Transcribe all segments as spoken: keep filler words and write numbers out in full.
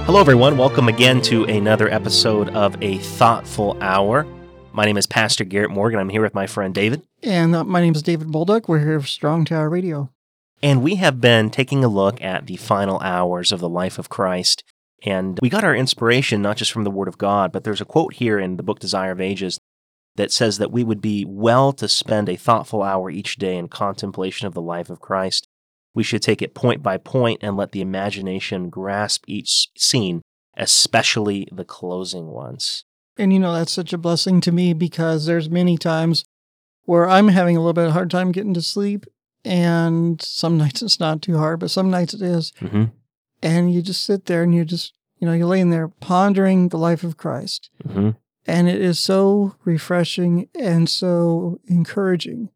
Hello, everyone. Welcome again to another episode of A Thoughtful Hour. My name is Pastor Garrett Morgan. I'm here with my friend David. And uh, my name is David Bolduc. We're here for Strong Tower Radio. And we have been taking a look at the final hours of the life of Christ. And we got our inspiration not just from the Word of God, but there's a quote here in the book Desire of Ages that says that we would be well to spend a thoughtful hour each day in contemplation of the life of Christ. We should take it point by point and let the imagination grasp each scene, especially the closing ones. And you know, that's such a blessing to me because there's many times where I'm having a little bit of a hard time getting to sleep, and some nights it's not too hard, but some nights it is. Mm-hmm. And you just sit there and you just, you know, you're laying there pondering the life of Christ. Mm-hmm. And it is so refreshing and so encouraging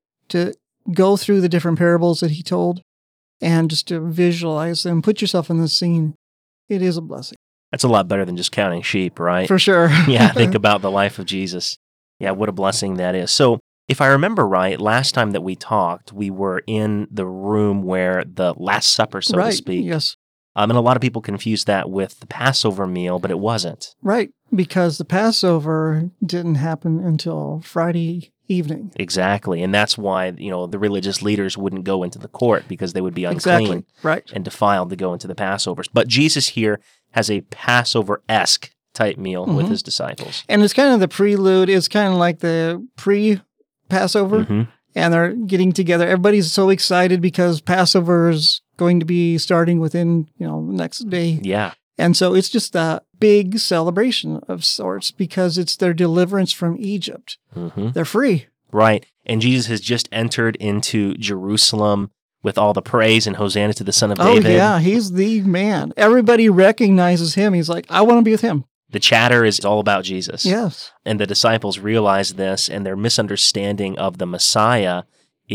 to go through the different parables that he told and just to visualize them, put yourself in the scene. It is a blessing. That's a lot better than just counting sheep, right? For sure. Yeah, think about the life of Jesus. Yeah, what a blessing that is. So, if I remember right, last time that we talked, we were in the room where the Last Supper, so right. to speak. Yes. Um, and a lot of people confuse that with the Passover meal, but it wasn't. Right, because the Passover didn't happen until Friday evening. Exactly, and that's why, you know, the religious leaders wouldn't go into the court because they would be unclean exactly. Right. and defiled to go into the Passovers. But Jesus here has a Passover-esque type meal mm-hmm. with his disciples. And it's kind of the prelude. It's kind of like the pre-Passover, mm-hmm. and they're getting together. Everybody's so excited because Passover is going to be starting within, you know, the next day. Yeah. And so it's just a big celebration of sorts because it's their deliverance from Egypt. Mm-hmm. They're free. Right. And Jesus has just entered into Jerusalem with all the praise and Hosanna to the Son of David. Oh, yeah. He's the man. Everybody recognizes him. He's like, I want to be with him. The chatter is all about Jesus. Yes. And the disciples realize this, and their misunderstanding of the Messiah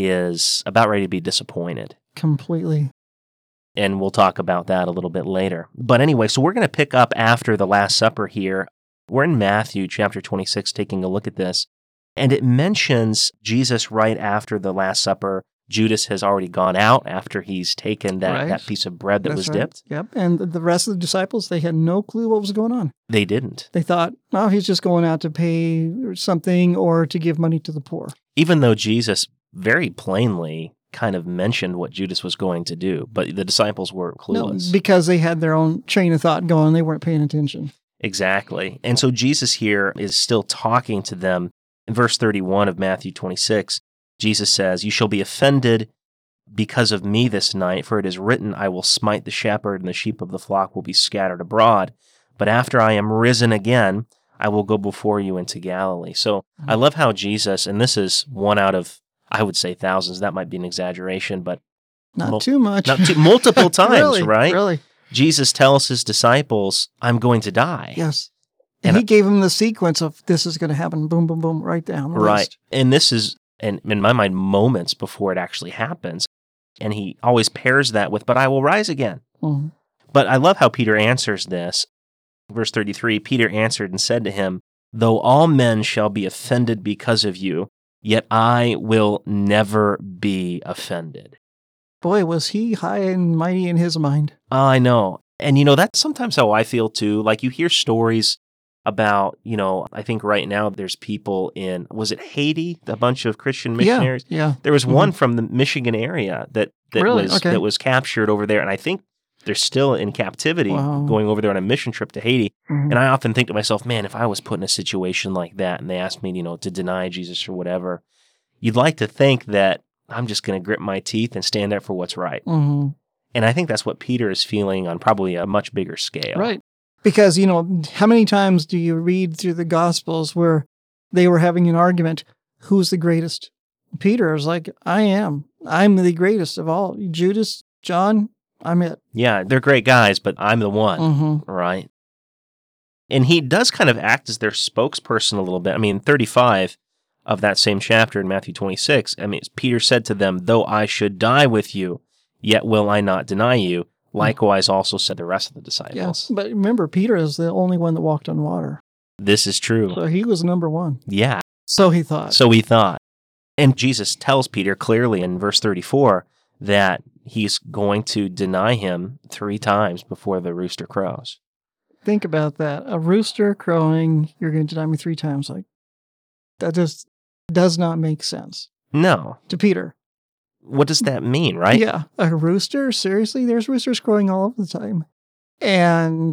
is about ready to be disappointed. Completely. And we'll talk about that a little bit later. But anyway, so we're going to pick up after the Last Supper here. We're in Matthew chapter twenty-six taking a look at this. And it mentions Jesus right after the Last Supper. Judas has already gone out after he's taken that, right. that piece of bread that That's was right. dipped. Yep. And the rest of the disciples, they had no clue what was going on. They didn't. They thought, oh, he's just going out to pay something or to give money to the poor. Even though Jesus very plainly kind of mentioned what Judas was going to do, but the disciples were clueless. No, because they had their own train of thought going. They weren't paying attention. Exactly. And so Jesus here is still talking to them. In verse thirty-one of Matthew twenty-six, Jesus says, "You shall be offended because of me this night, for it is written, I will smite the shepherd, and the sheep of the flock will be scattered abroad. But after I am risen again, I will go before you into Galilee." So I love how Jesus, and this is one out of, I would say thousands, that might be an exaggeration, but not mul- too much. Not too, multiple times, really, right? Really. Jesus tells his disciples, I'm going to die. Yes. And, and he I, gave them the sequence of this is going to happen, boom, boom, boom, right down the Right. list. And this is, and in my mind, moments before it actually happens. And he always pairs that with, but I will rise again. Mm-hmm. But I love how Peter answers this. Verse thirty-three, Peter answered and said to him, "Though all men shall be offended because of you, yet I will never be offended." Boy, was he high and mighty in his mind. I know. And, you know, that's sometimes how I feel, too. Like, you hear stories about, you know, I think right now there's people in, was it Haiti? A bunch of Christian missionaries? Yeah, yeah. There was mm-hmm. one from the Michigan area that, that, really? was, okay. that was captured over there. And I think they're still in captivity wow. going over there on a mission trip to Haiti. Mm-hmm. And I often think to myself, man, if I was put in a situation like that and they asked me, you know, to deny Jesus or whatever, you'd like to think that I'm just going to grit my teeth and stand up for what's right. Mm-hmm. And I think that's what Peter is feeling on probably a much bigger scale. Right. Because, you know, how many times do you read through the Gospels where they were having an argument, who's the greatest? Peter is like, I am. I'm the greatest of all. Judas, John, I'm it. Yeah, they're great guys, but I'm the one, mm-hmm. right? And he does kind of act as their spokesperson a little bit. I mean, thirty-five of that same chapter in Matthew twenty-six, I mean, Peter said to them, "Though I should die with you, yet will I not deny you." Likewise also said the rest of the disciples. Yes, but remember, Peter is the only one that walked on water. This is true. So he was number one. Yeah. So he thought. So he thought. And Jesus tells Peter clearly in verse thirty-four that he's going to deny him three times before the rooster crows. Think about that. A rooster crowing, you're going to deny me three times. Like, that just does not make sense No. to Peter. What does that mean, right? Yeah. A rooster? Seriously? There's roosters crowing all over the time. And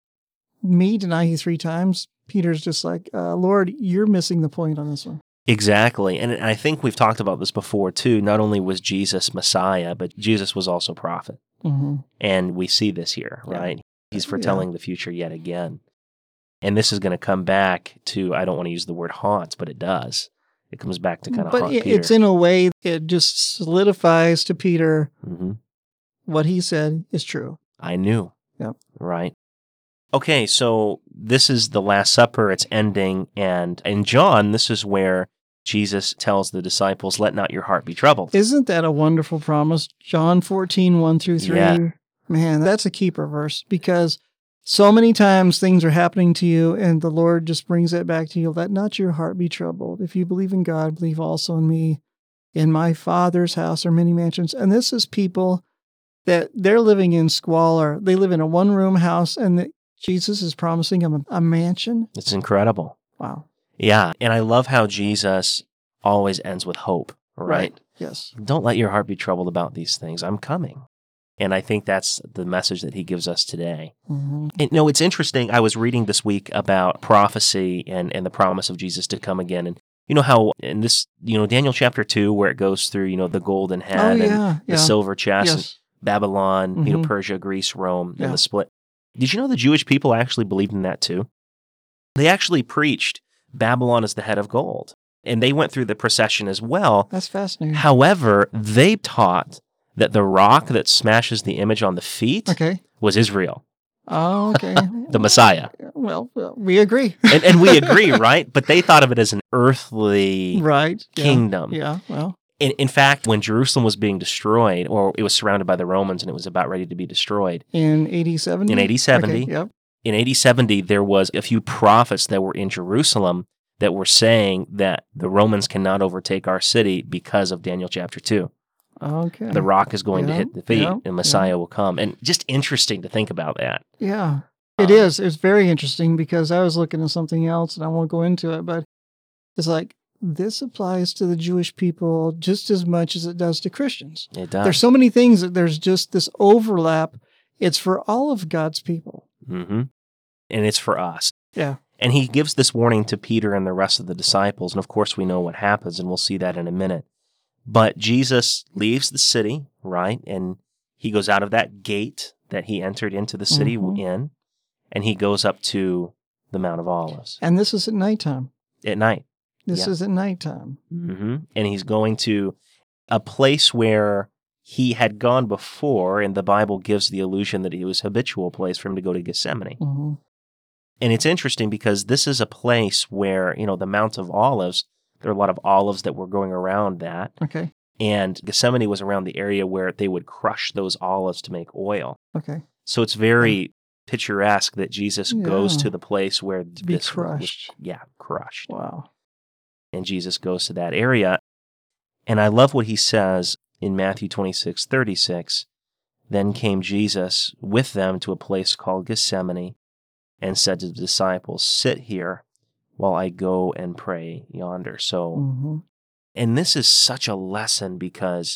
me deny you three times? Peter's just like, uh, Lord, you're missing the point on this one. Exactly. And I think we've talked about this before, too. Not only was Jesus Messiah, but Jesus was also prophet. Mm-hmm. And we see this here, right? Yeah. He's foretelling yeah. the future yet again. And this is going to come back to, I don't want to use the word haunts, but it does. It comes back to kind of but haunt it, Peter. It's in a way, it just solidifies to Peter mm-hmm. what he said is true. I knew. Yep. Right. Okay, so this is the Last Supper. It's ending. And in John, this is where Jesus tells the disciples, let not your heart be troubled. Isn't that a wonderful promise? John fourteen, one through three. Yeah. Man, that's a keeper verse because so many times things are happening to you and the Lord just brings it back to you. Let not your heart be troubled. If you believe in God, believe also in me. In my Father's house are many mansions. And this is people that they're living in squalor. They live in a one-room house and the, Jesus is promising them a, a mansion. It's incredible. Wow. Yeah, and I love how Jesus always ends with hope, right? Right. Yes. Don't let your heart be troubled about these things. I'm coming. And I think that's the message that he gives us today. Mm-hmm. And no, it's interesting. I was reading this week about prophecy and, and the promise of Jesus to come again. And you know how in this, you know, Daniel chapter two, where it goes through, you know, the golden head oh, and yeah, the yeah. silver chest, Yes. and Babylon, Mm-hmm. you know, Persia, Greece, Rome, Yeah. and the split. Did you know the Jewish people actually believed in that too? They actually preached Babylon is the head of gold. And they went through the procession as well. That's fascinating. However, they taught that the rock that smashes the image on the feet Okay. was Israel, Oh, okay. the Messiah. Well, well, we agree. And, and we agree, right? But they thought of it as an earthly Right. Yeah. kingdom. Yeah. Well, In, in fact, when Jerusalem was being destroyed, or it was surrounded by the Romans and it was about ready to be destroyed, in A D seventy? in A D seventy, Okay, yep. in A D seventy, there was a few prophets that were in Jerusalem that were saying that the Romans cannot overtake our city because of Daniel chapter two. Okay. The rock is going to Yeah, hit the feet yeah, and Messiah will come. And just interesting to think about that. Yeah. It Um, is. It's very interesting because I was looking at something else and I won't go into it, but it's like this applies to the Jewish people just as much as it does to Christians. It does. There's so many things that there's just this overlap. It's for all of God's people. Mm-hmm. And it's for us. Yeah. And he gives this warning to Peter and the rest of the disciples. And of course, we know what happens, and we'll see that in a minute. But Jesus leaves the city, right? And he goes out of that gate that he entered into the city Mhm. in, and he goes up to the Mount of Olives And this is at nighttime. at night. This Yeah. is at nighttime. Mm-hmm. And he's going to a place where he had gone before, and the Bible gives the illusion that it was a habitual place for him to go to Gethsemane. hmm And it's interesting because this is a place where, you know, the Mount of Olives, there are a lot of olives that were growing around that. Okay. And Gethsemane was around the area where they would crush those olives to make oil. Okay. So it's very picturesque that Jesus goes Yeah. to the place where To be this crushed. Was, yeah, crushed. Wow. And Jesus goes to that area. And I love what he says in Matthew twenty-six thirty-six. Then came Jesus with them to a place called Gethsemane and said to the disciples, sit here while I go and pray yonder. So, hmm and this is such a lesson because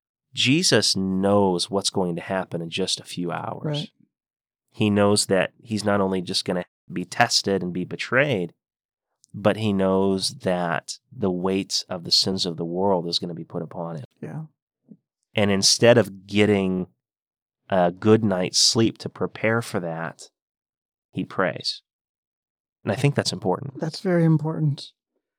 Jesus knows what's going to happen in just a few hours. Right. He knows that he's not only just going to be tested and be betrayed, but he knows that the weight of the sins of the world is going to be put upon him. Yeah. And instead of getting a good night's sleep to prepare for that, he prays. And I think that's important. That's very important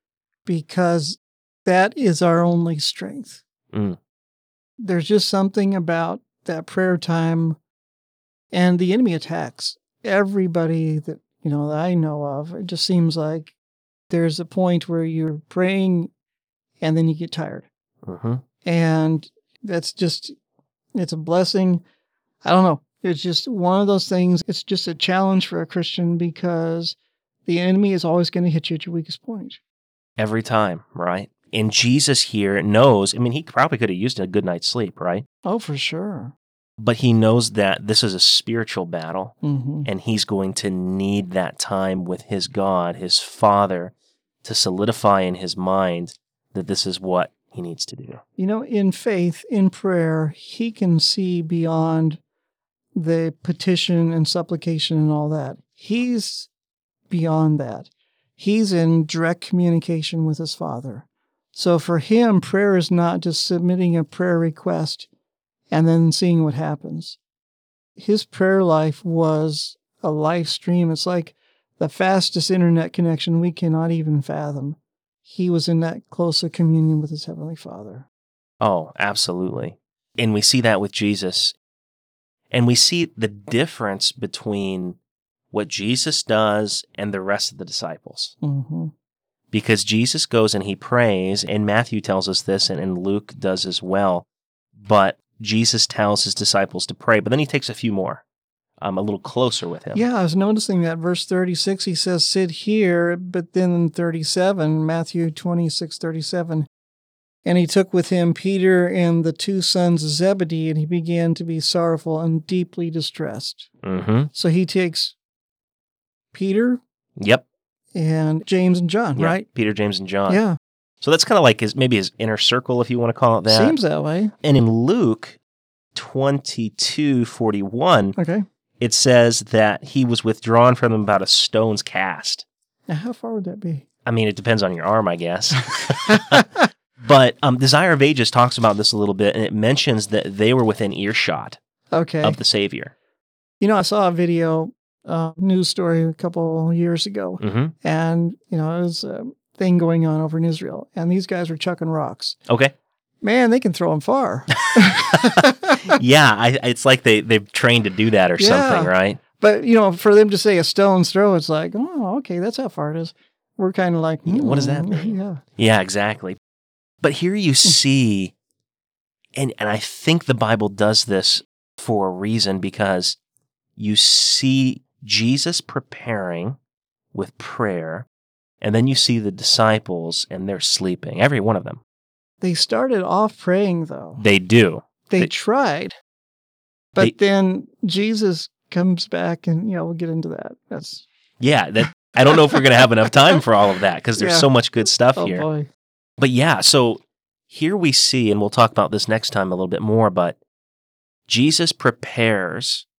because that is our only strength. Mm. There's just something about that prayer time, and the enemy attacks everybody that, you know, that I know of. It just seems like there's a point where you're praying and then you get tired. Mm-hmm. And that's just, it's a blessing. I don't know. It's just one of those things. It's just a challenge for a Christian because the enemy is always going to hit you at your weakest point. Every time, right? And Jesus here knows, I mean, he probably could have used a good night's sleep, right? Oh, for sure. But he knows that this is a spiritual battle, hmm and he's going to need that time with his God, his Father, to solidify in his mind that this is what he needs to do. You know, in faith, in prayer, he can see beyond the petition and supplication and all that. He's beyond that. He's in direct communication with his Father. So for him, prayer is not just submitting a prayer request and then seeing what happens. His prayer life was a live stream. It's like the fastest internet connection we cannot even fathom. He was in that close a communion with his Heavenly Father. Oh, absolutely. And we see that with Jesus. And we see the difference between what Jesus does and the rest of the disciples. Mm-hmm. Because Jesus goes and he prays, and Matthew tells us this, and, and Luke does as well. But Jesus tells his disciples to pray, but then he takes a few more, um, a little closer with him. Yeah, I was noticing that. Verse thirty-six, he says, sit here, but then in thirty-seven, Matthew twenty-six, thirty-seven, and he took with him Peter and the two sons of Zebedee, and he began to be sorrowful and deeply distressed. Mm-hmm. So he takes Peter Yep. and James and John, Yeah. right? Peter, James, and John. Yeah, So that's kind of like his maybe his inner circle, if you want to call it that. seems that way. And in Luke twenty-two forty-one, Okay. it says that he was withdrawn from them about a stone's cast. Now, how far would that be? I mean, it depends on your arm, I guess. But um, Desire of Ages talks about this a little bit, and it mentions that they were within earshot Okay. of the Savior. You know, I saw a video, uh, news story a couple years ago, Mm-hmm. and, you know, it was a thing going on over in Israel, and these guys were chucking rocks. Okay. Man, they can throw them far. Yeah, I, it's like they, they've trained to do that or Yeah. something, right? But, you know, for them to say a stone's throw, it's like, oh, okay, that's how far it is. We're kind of like, Yeah, what does that hmm, mean? Yeah. Yeah, exactly. But here you see, and, and I think the Bible does this for a reason, because you see Jesus preparing with prayer, and then you see the disciples, and they're sleeping, every one of them. They started off praying, though. They do. They, they- tried. But They- then Jesus comes back, and, you know, we'll get into that. That's, Yeah, that I don't know if we're going to have enough time for all of that, because there's Yeah. so much good stuff oh here. boy. But yeah, so here we see, and we'll talk about this next time a little bit more, but Jesus prepares,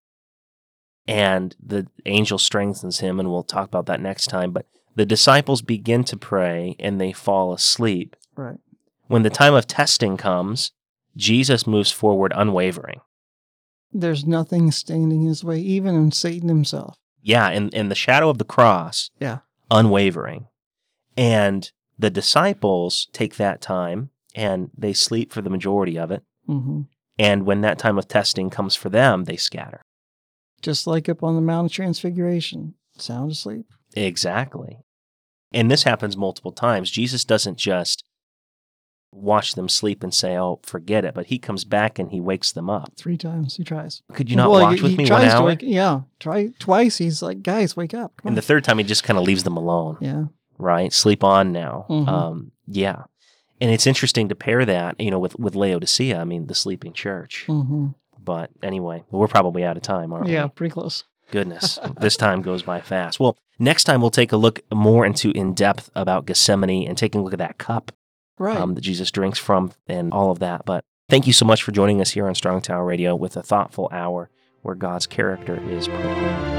and the angel strengthens him, and we'll talk about that next time. But the disciples begin to pray, and they fall asleep. Right. When the time of testing comes, Jesus moves forward unwavering. There's nothing standing his way, even in Satan himself. Yeah, in, in the shadow of the cross, Yeah. unwavering. And the disciples take that time, and they sleep for the majority of it. hmm And when that time of testing comes for them, they scatter. Just like up on the Mount of Transfiguration, sound asleep. Exactly. And this happens multiple times. Jesus doesn't just watch them sleep and say, oh, forget it, but he comes back and he wakes them up. Three times he tries. Could you not Well, watch he- with he me one tries to hour? wake- yeah, try twice. He's like, guys, wake up. Come And the on. third time, he just kind of leaves them alone, Yeah. right? Sleep on now. Mhm. Um, yeah. And it's interesting to pair that, you know, with, with Laodicea, I mean, the sleeping church. hmm But anyway, we're probably out of time, aren't Yeah, we? pretty close. Goodness, this time goes by fast. Well, next time we'll take a look more into in depth about Gethsemane and taking a look at that cup Right. um, that Jesus drinks from and all of that. But thank you so much for joining us here on Strong Tower Radio with a thoughtful hour where God's character is proclaimed.